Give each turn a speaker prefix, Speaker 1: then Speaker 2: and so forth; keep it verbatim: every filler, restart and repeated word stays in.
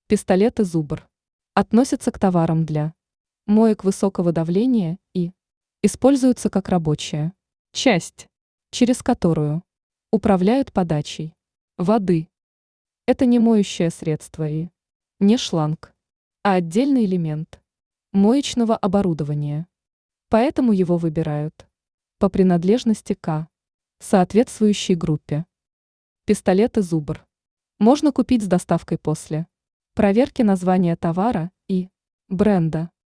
Speaker 1: Пистолеты «Зубр» относятся к товарам для моек высокого давления и используются как рабочая часть, через которую управляют подачей воды. Это не моющее средство и не шланг, а отдельный элемент моечного оборудования. Поэтому его выбирают по принадлежности к соответствующей группе. Пистолеты «Зубр» можно купить с доставкой после проверки названия товара и бренда.